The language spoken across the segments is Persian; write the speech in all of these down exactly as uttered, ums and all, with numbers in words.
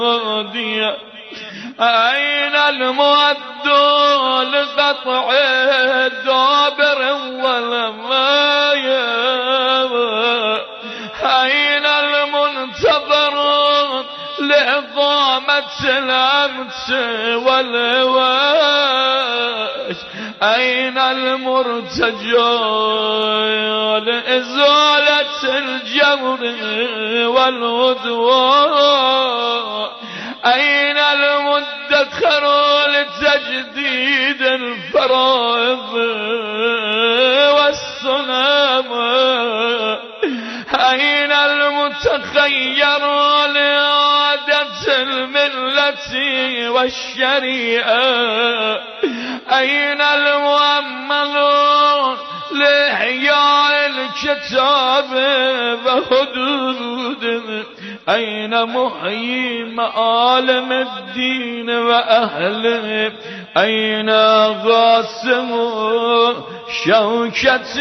أين المؤد لقطع الدابر والمايا؟ أين المنتظر لإقامة الأمس والواش؟ أين المرتجى لإزالة الجور والعدوان؟ أين المدخر لتجديد الفرائض والسنام؟ أين المتخير لإعادة الملة والشريعة؟ أين المؤمل لإحياء الكتاب وحدوده؟ أين محيي معالم الدين وأهله؟ أين غاسم شوكة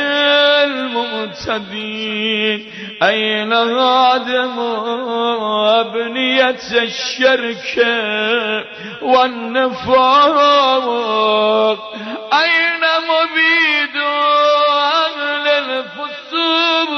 المعتدين؟ أين هادم أبنية الشرك والنفاق؟ أين مبيد أهل الفسوق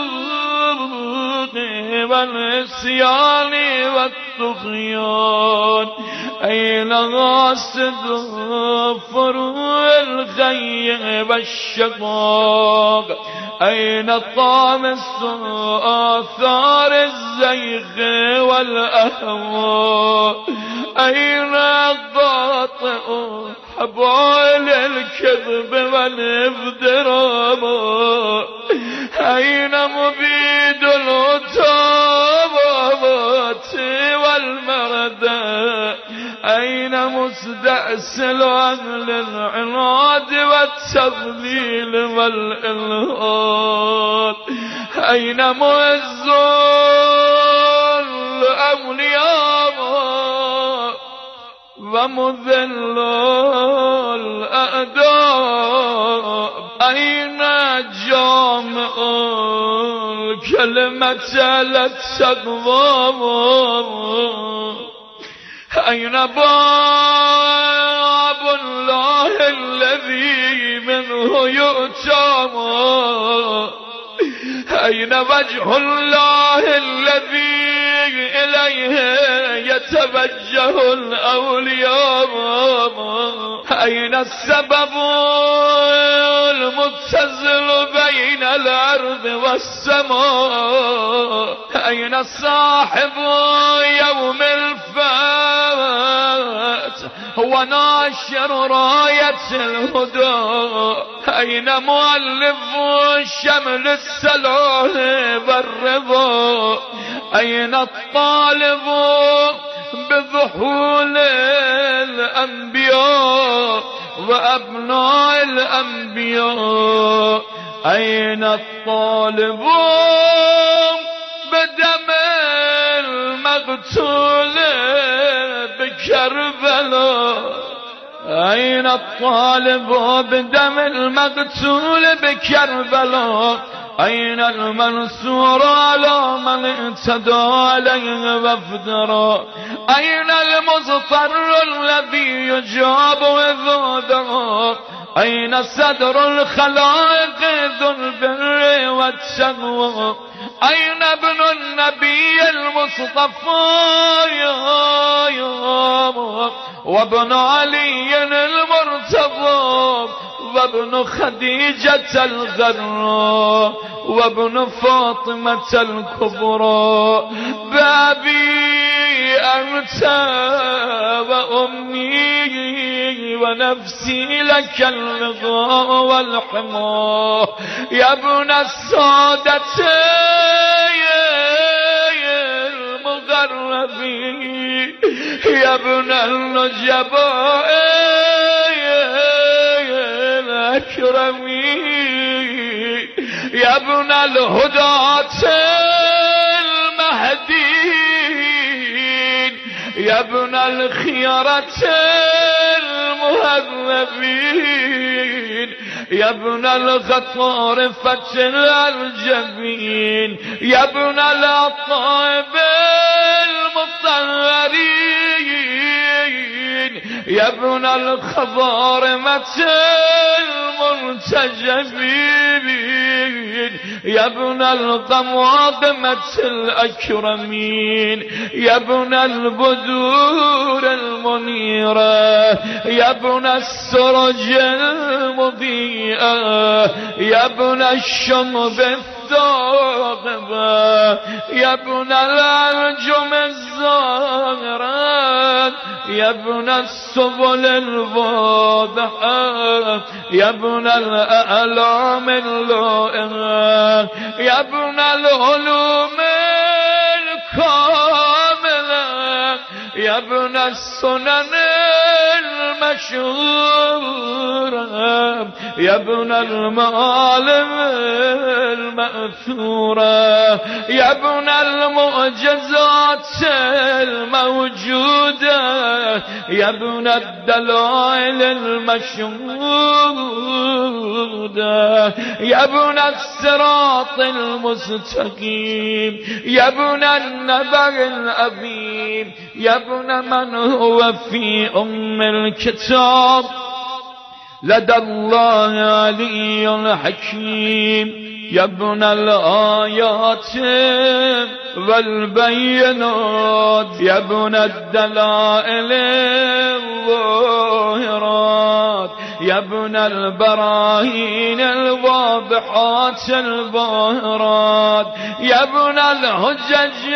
والعصيان والطغيان؟ أين غاصد فروع الخي والشقاق؟ أين طامس آثار الزيغ والأهواء؟ أين قاطئ حبال الكذب والافتراء؟ أين مبيد العتابات والمردى؟ أين مستأصل أهل العناد والتضليل والإلحاد؟ أين معز الأولياء ومذل الأعداء؟ أين جامع الكلمة للتقوى؟ أين باب الله الذي منه يؤتى؟ أين وجه الله الذي إليه يتوجه الأولياء؟ أين السبب المتصل بين الأرض والسماء؟ أين صاحب يوم الفات هو ناشر راية الهدى؟ أين مؤلف شمل السلام والرضا؟ أين الطالب بظهول الأنبياء وأبناء الأنبياء؟ أين الطالب بدم المقتول بكربلاء؟ أين الطالب بدم المقتول بكربلاء؟ أين المنصور على من اعتدى عليه وافترى؟ أين المضطر الذي يجاب إذا دعا؟ أين صدر الخلائق ذو البر والتقوى؟ أين ابن النبي المصطفى وابن علي المرتضى وابن خديجة الغراء وابن فاطمة الكبرى؟ بأبي أنت وأمي ونفسي لك الرضا والحمى يا ابن السادة المغربين، يا ابن النجباء الأكرمين، يا ابن الهداة المهديين، يا ابن الخيرة المهذبين، يا ابن الغطارفة الجبين، يا ابن الطيب المطهر الأولين يا ابن الخضارمة المنتجبين يا ابن القماقمة الأكرمين يا ابن البدور المنيرة يا ابن السرج المضيئة يا ابن الشمب الثاقبة يا ابن الأنجم الزاهرة يا ابن السبل الواضحة يا ابن الأعلام اللائمة يا ابن العلوم الكاملة يا ابن السنن المشهورة يا ابن المعالم المأثورة يا ابن المعجزات الموجودة يا ابن الدلائل المشهودة يا ابن الصراط المستقيم يا ابن النبأ العظيم يا ابن من هو في أم الكتاب لدى الله علي حكيم يا ابن الآيات والبينات يا ابن الدلائل الظاهرات يا ابن البراهين الواضحات الباهرات يا ابن الحجج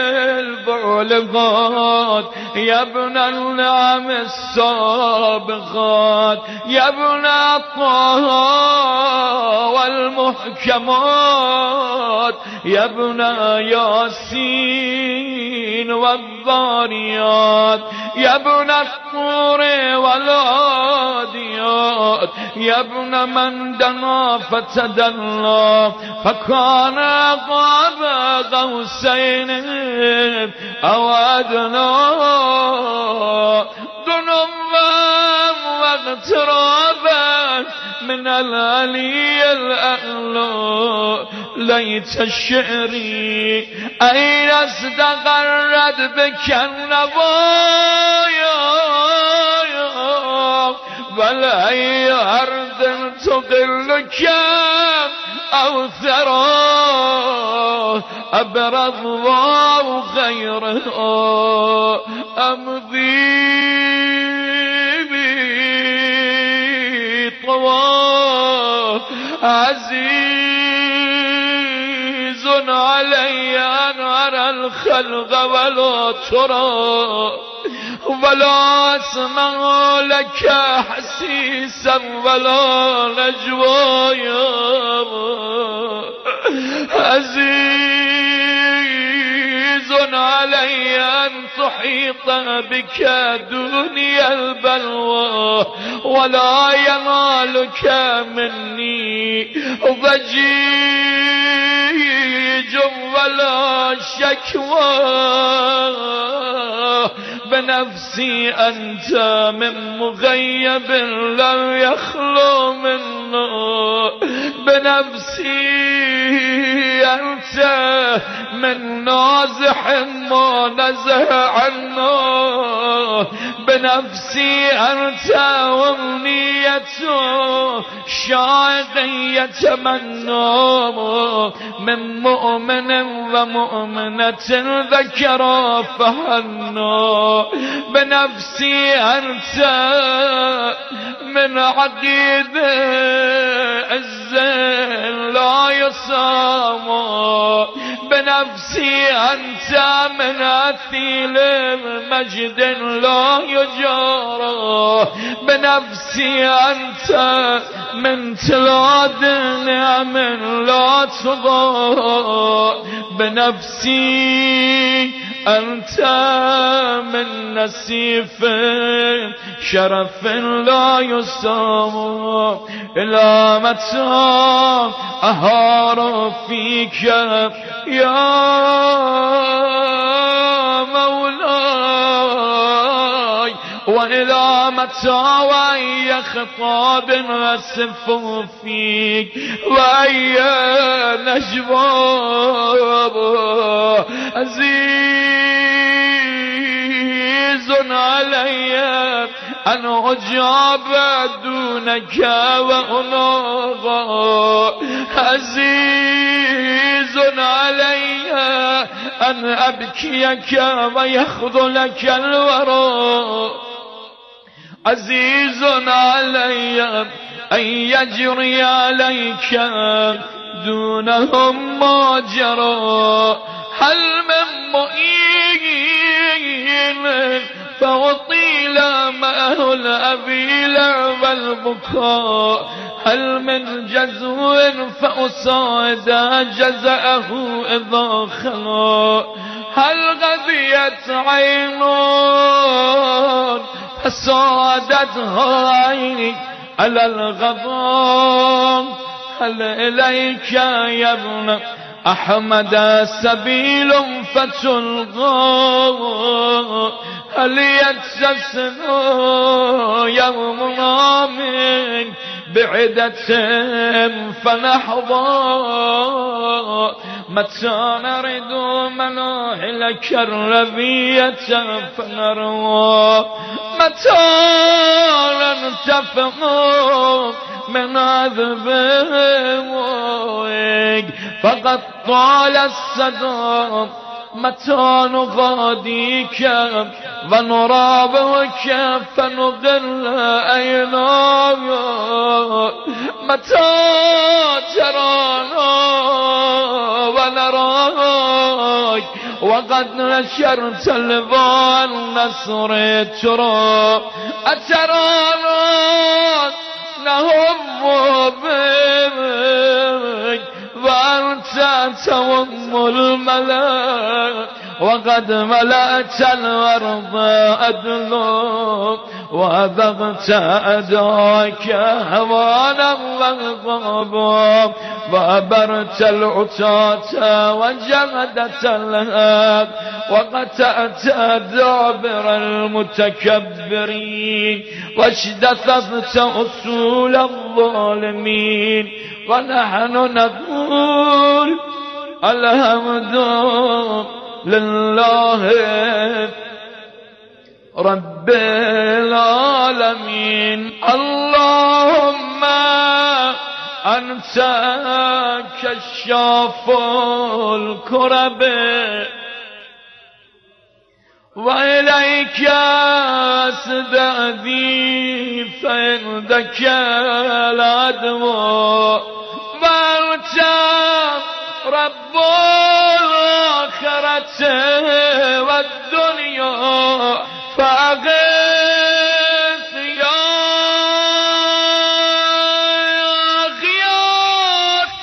البالغات يا ابن النعم السابقات يا ابن طه والمحكمات يا ابن ياسين والضاريات يا ابن الطور والعاديات يا ابن من دنا فتدلى فكان قاب قوسين أو أدنى دنوا واغترابا من العلي الأعلى ليت الشعري أين استقرت بك النوايا بل أي أرض تقلك أو ثرى أبرض الله خيرها أمضي طوى عزيز علي أن أرى الخلق ولا ترى ولا أسمع لك حسيسا ولا نجوايا عزيز علي أن تحيط بك دنيا البلوى ولا ينالك مني ضجيج ولا شكوى بنفسي أنت من مغيب لم يخلو منه بنفسي أنت من نازح ما نزه عنه بنفسي أنت وامنية شاق يتمنى من مؤمن ومؤمنة ذكر فهنى بنفسي أنت من عقيد الزين لا يصام بنفسي أنت من أثيل مجد لا يجارى بنفسي أنت من تلاد نعم لا تضاء بنفسي أنت من نسيف شرف لا يسام إلى متى أهار فيك يا مولاي وإلى متى وأي خطاب أسف فيك وأي نجوى عزيز علي أن أجاب دونك وأناغا عزيز علي أن أبكيك ويخذلك الورى عزيز علي أن يجري عليك دونهم ما جرى هل من مؤين فأطيل معه الأبيل والبكاء هل من جزو فأصعد جزأه إذا خلا هل غذيت عين فصادتها عيني على الغضب هل إليك يا ابن أحمد سبيل فتلقى هل يتسسن يومنا من بعدة فنحظى متى نرد مناهلك الربية فنروى متى ننتفق من عذبك فقد طال الصدى متى نغاديك ونرابك فنغل أيناك متى ترانا ونراك وقد نشرت البان نصر ترى أترانا نهم بك وأنت توم الملا وقد ملأت الأرض أدلو وأبغت أداك هوانا وغضبا وأبرت العتاة وجهدت الهاب وقطعت دابر المتكبرين واجتثثت أصول الظالمين ونحن نقول الحمد لله رب العالمين اللهم أنت كشاف الكرب وإليك أستأذي فعندك العدو وأنت رب الآخرة والدنيا فأغث يا غياث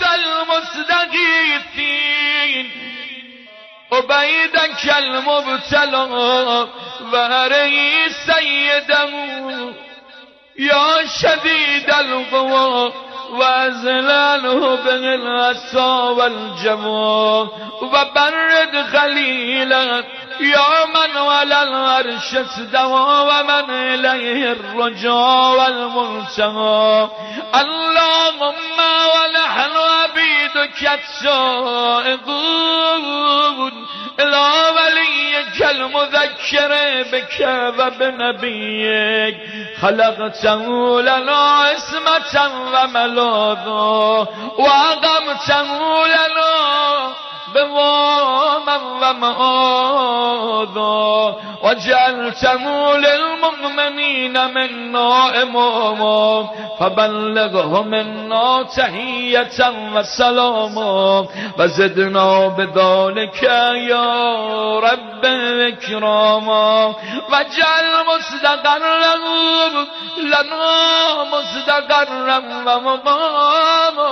المستغيثين عبيدك المبتلى واري سيده يا شديد القوى وأزلاله بالعصا والجمع وبرد خليلا يا من على العرش استوى ومن إليه الرجاء والمنتهى اللهم ونحن عبيدك السائقون إلى وليك المذكر بك وبنبيك خلقته لنا عصمة وملاذا وأقمته لنا بواما ومآذا وجعلته للمؤمنين منا إماما فبلغه منا تحية وسلاما وزدنا بذلك يا رب إكراما واجعل مستقرا لنا مستقرا ومقاما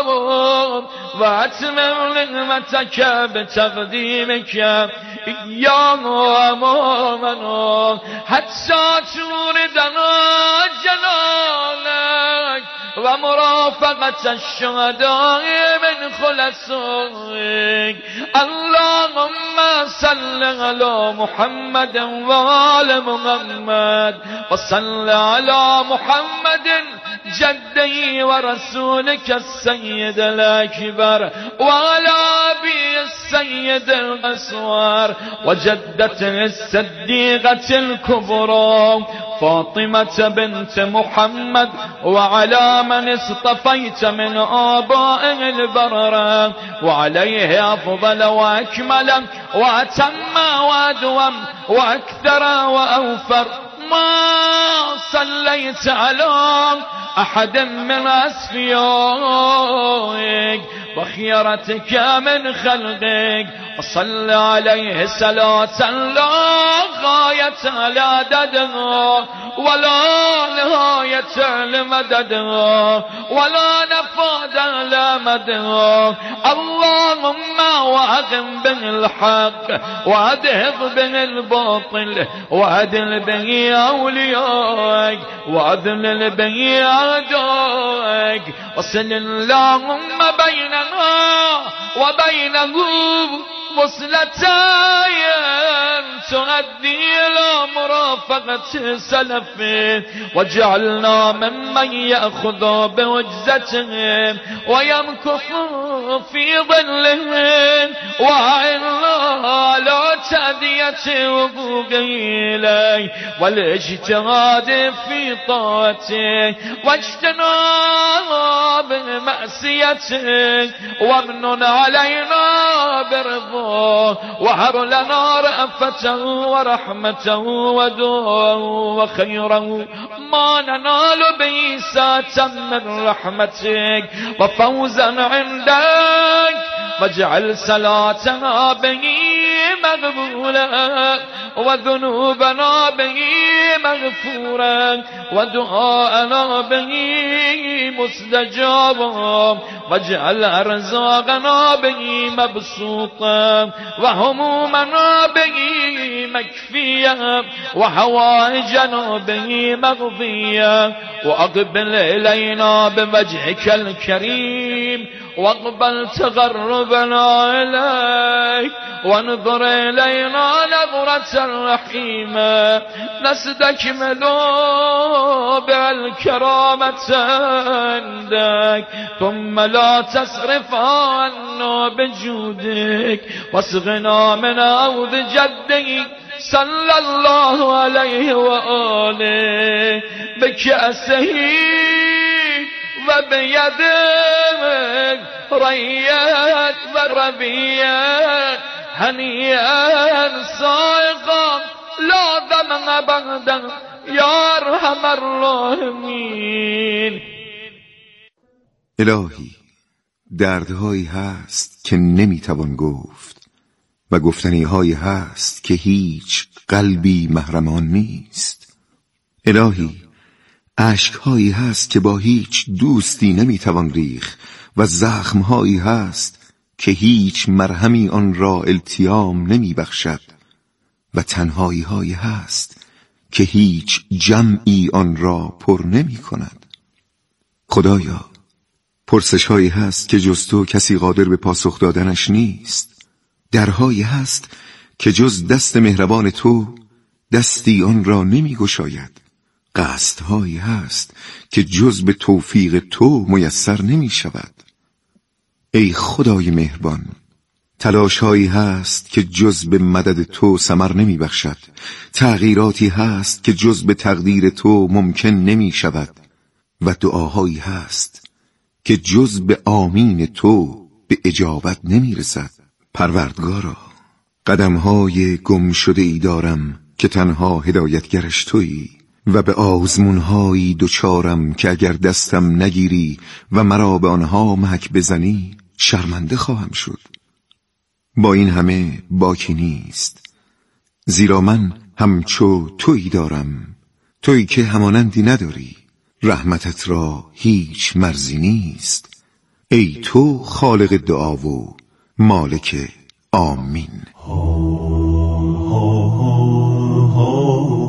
وأتمم نعمتك بتقديمك إياه أمامنا حتى توردنا جلالك ومراد مرافقة الشهداء من خلصائك. اللهم صل على محمد وآل محمد وصل على محمد جدي ورسولك السيد الأكبر وعلى أبي السيد الأسوار وجدته الصديقة الكبرى فاطمة بنت محمد وعلى من اصطفيت من آبائه البررة وعليه أفضل وأكمل وأتم وأدوم وأكثر وأوفر ما صليت على أحد من أصفيائك وخيرتك من خلقك وصل عليه صلاة لا غاية لعددها ولا نهاية لمددها ولا نفاد لمدها. اللهم وأقم به الحق وأدهب به الباطل وأدل به أوليائك وأذلل به أعدائك وصل اللهم بيننا وبينه وصلتين تؤدي إلى مرافقة سلفه واجعلنا ممن يأخذ بوجزتهم ويمكث في ظلهم وأعنا على تأدية وفوقه إليه والاجتهاد في طاعته واجتناب معصيته وامنن علينا برضاه وهب لنا رأفته ورحمته ودعاه وخيره ما ننال به ساعة من رحمتك وفوزا عندك واجعل صلاتنا به مقبولا وذنوبنا به مغفورا ودعاءنا به مستجابا واجعل أرزاقنا به مبسوطا وهمومنا به مكفيا وحوائجنا به مغفيا وأقبل إلينا بوجهك الكريم واقبل تقربنا إليك وانظر إلينا نظرة رحيمة نستكمل بالكرامة عندك ثم لا تصرف عنا بجودك واسقنا من عود جدك صلى الله عليه وآله بكأسه وبيدك ريات وربيات هنيئا سائقا لا دمع بعدا يا ارحم الراحمين. الهی دردهایی هست که نمیتوان گفت و گفتنیهایی هست که هیچ قلبی محرمان نیست. الهی اشکهایی هست که با هیچ دوستی نمیتوان ریخت و زخمهایی هست که هیچ مرهمی آن را التیام نمیبخشد و تنهایی هایی هست که هیچ جمعی آن را پر نمی کند. خدایا پرسش هایی هست که جز تو کسی قادر به پاسخ دادنش نیست. درهایی هست که جز دست مهربان تو دستی آن را نمی گشاید. قصدهایی هست که جز به توفیق تو میسر نمی شود. ای خدای مهربان، تلاشهایی هست که جز به مدد تو ثمر نمی بخشد. تغییراتی هست که جز به تقدیر تو ممکن نمی شود و دعاهایی هست که جز به آمین تو به اجابت نمی رسد. پروردگارا، قدمهای گم شده ای دارم که تنها هدایتگرش تویی و به آزمونهایی دوچارم که اگر دستم نگیری و مرا به آنها محک بزنی شرمنده خواهم شد. با این همه باکی نیست، زیرا من همچو تویی دارم، تویی که همانندی نداری. رحمتت را هیچ مرزی نیست. ای تو خالق دعا و مالک آمین.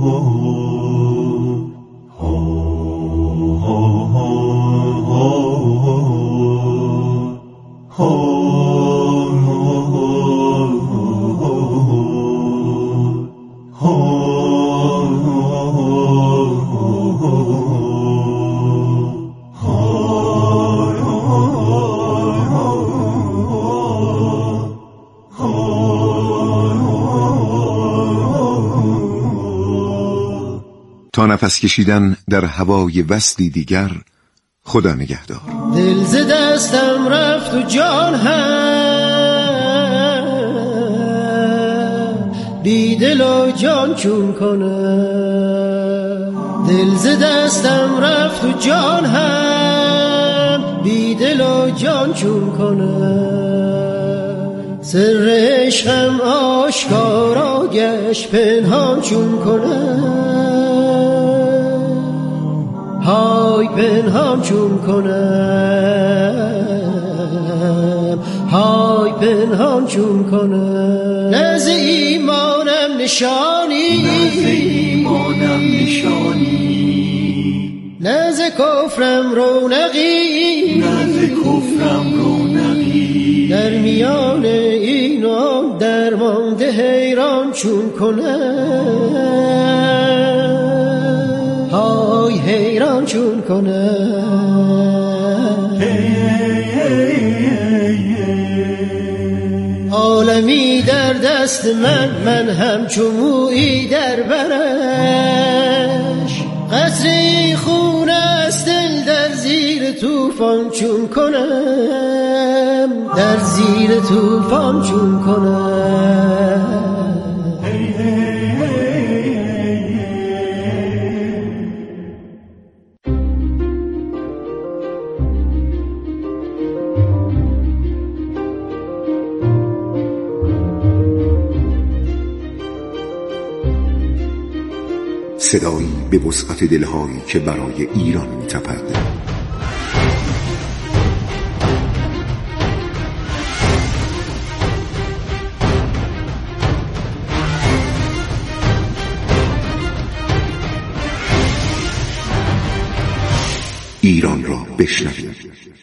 Oh تا نفس کشیدن در هوای وصلی دیگر خدا نگهدار. دل ز دستم رفت و جان هم بی دل و جان چون کنم. دل ز دستم رفت و جان هم بی دل و جان چون کنم. سر عشقم آشکارا گشت پنهان چون کنم. های پنهان چون کنم، های پنهان چون کنم. نز ایمانم نشانی، نز ایمانم نشانی، نز کفرم رونقی، نز کفرم رونقی. در میان این و آن درمانده حیران چون کنم. های حیران چون کنم. عالمی در دست من، من همچو مویی در برش. قصری خون است دل در زیر طوفان چون کنم، در زیر طوفان چون کنم. صدایی به وسعت دلهایی که برای ایران می‌تپد. ایران را بشنوید.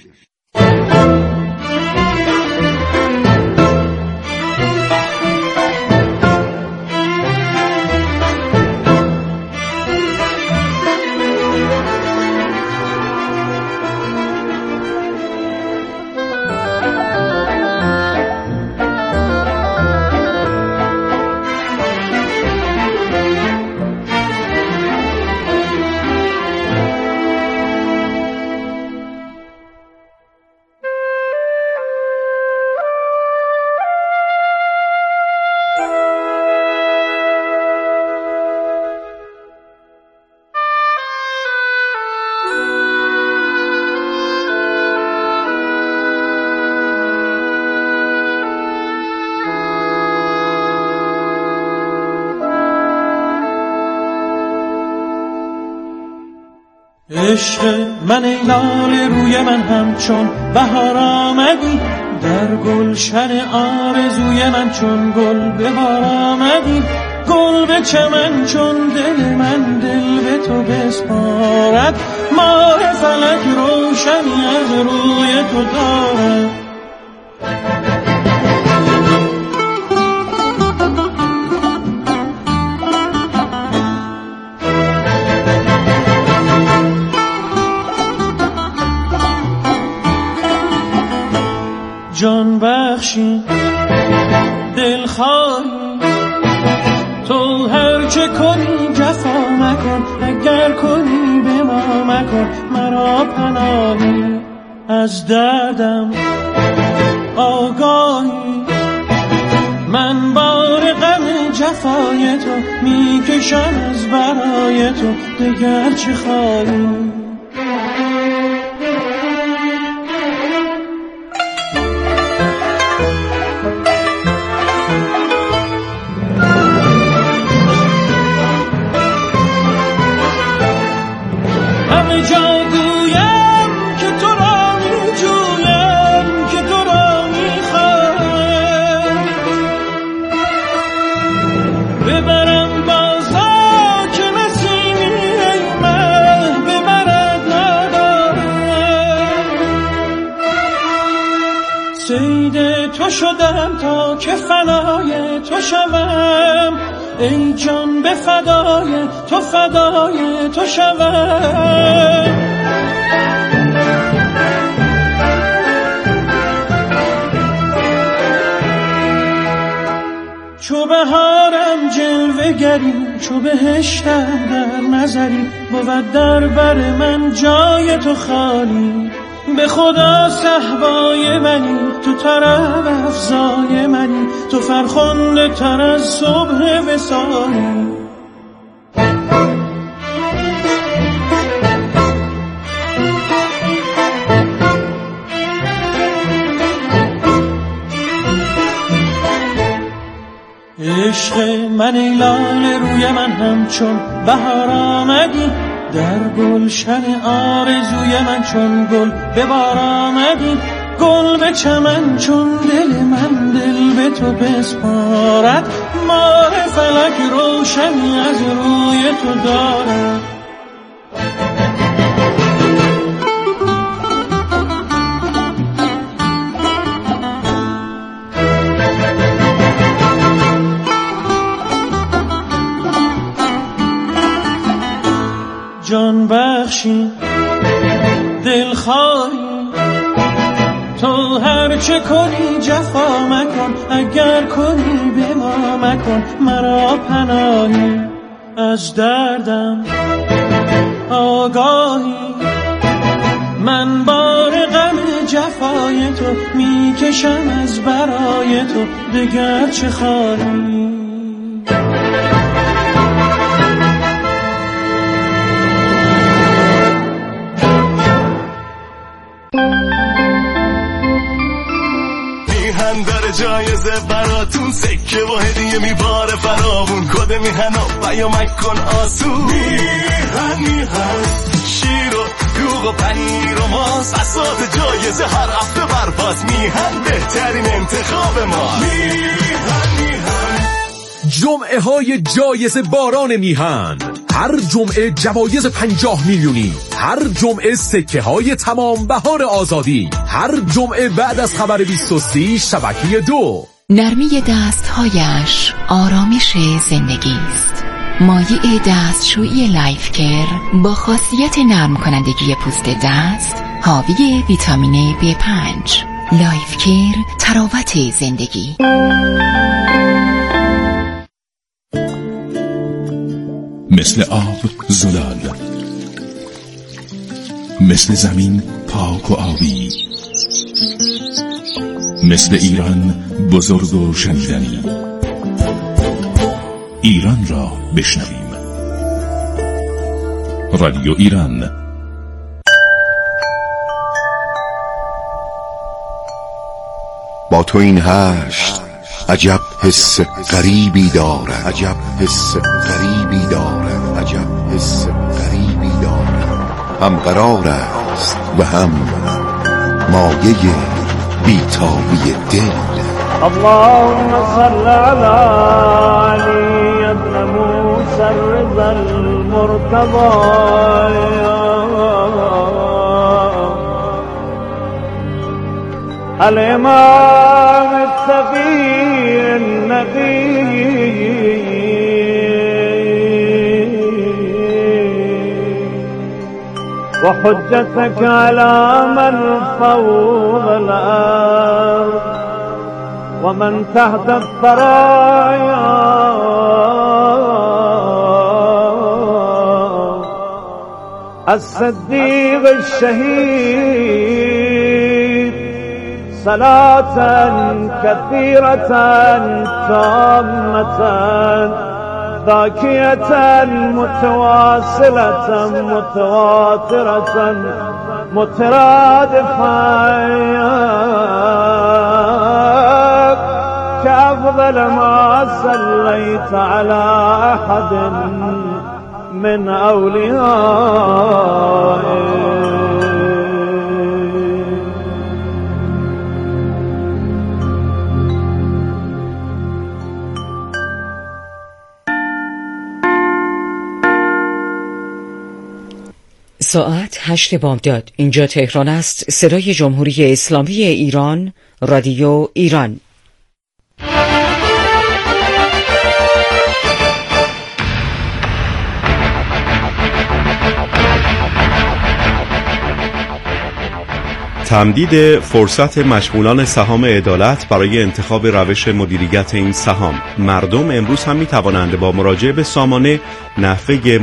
عشق من ای لاله روی من همچون بهار آمدی، در گلشن آرزوی من چون گل به بار آمدی. گل به چمن چون دل من دل به تو بسپارد، ماه فلک روشنی از روی تو دارد. جان بخشی دلخواهی تو هرچه کنی جفا مکن، اگر کنی به ما مکن. مرا پناهی از دردم آگاهی، من بار غم جفای تو میکشم از برای تو، دگر چه خواهی. تو شدم تا که فنای تو شوم، ای جان به فدای تو فدای تو شوم. چو بهارم جلوه بگری چو بهشتم در نظری بود در بر من جای تو خالی به خدا صحبای منی تو طرب افزای منی تو فرخنده تر از صبح وصالی عشق من ای لاله روی من همچون بهار آمدی در گلشن آرزوی من چون گل به بار آمدی گل به چمن چون دل من دل به تو بسپارد ماه فلک روشنی از روی تو دارد جان بخشی دلخواهی تو هر چه کنی جفا مکن اگر کنی به ما مکن مرا پناهی از دردم آگاهی من بار غم جفای تو میکشم از برای تو دگر چه خواهی جایزه براتون سکه و هدیه میباره فراوون کد میهن و پیامک کن آسون میهن میهن شیر و دوغ و پنیر و ماست اسات جایزه هر هفته برپاس میهن بهترین انتخاب ما میهن میهن جمعه های جایزه باران میهن هر جمعه جوایز پنجاه میلیونی هر جمعه سکه های تمام بهار آزادی هر جمعه بعد از خبر بیست و سه شبکه دو نرمی دستهایش آرامش زندگی است مایع دستشویی لایف کیر با خاصیت نرم کنندگی پوست دست حاوی ویتامین بی پنج لایف کیر تراوت زندگی مثل آب زلال مثل زمین پاک و آبی مثل ایران بزرگ و شنیدنی ایران را بشنویم رادیو ایران با تو این هشت عجب حس غریبی دارد عجب حس غریبی دارد عجب حس غریبی دارد هم قرار است و هم مایه بیتابی دل اللهم صل على علي ابن موسى الرضا المرتضى الإمام التقي النبي وحجتك على من فوق الأرض ومن تحت الثرايا الصديق الشهيد صلاة كثيرة تامة ذاكية متواصلة متواترة مترادفة كأفضل ما صليت على أحد من أوليائك. ساعت هشت بامداد. اینجا تهران است. صدای جمهوری اسلامی ایران، رادیو ایران. تمدید فرصت مشمولان سهام عدالت برای انتخاب روش مدیریت این سهام. مردم امروز هم می توانند با مراجعه به سامانه نحوه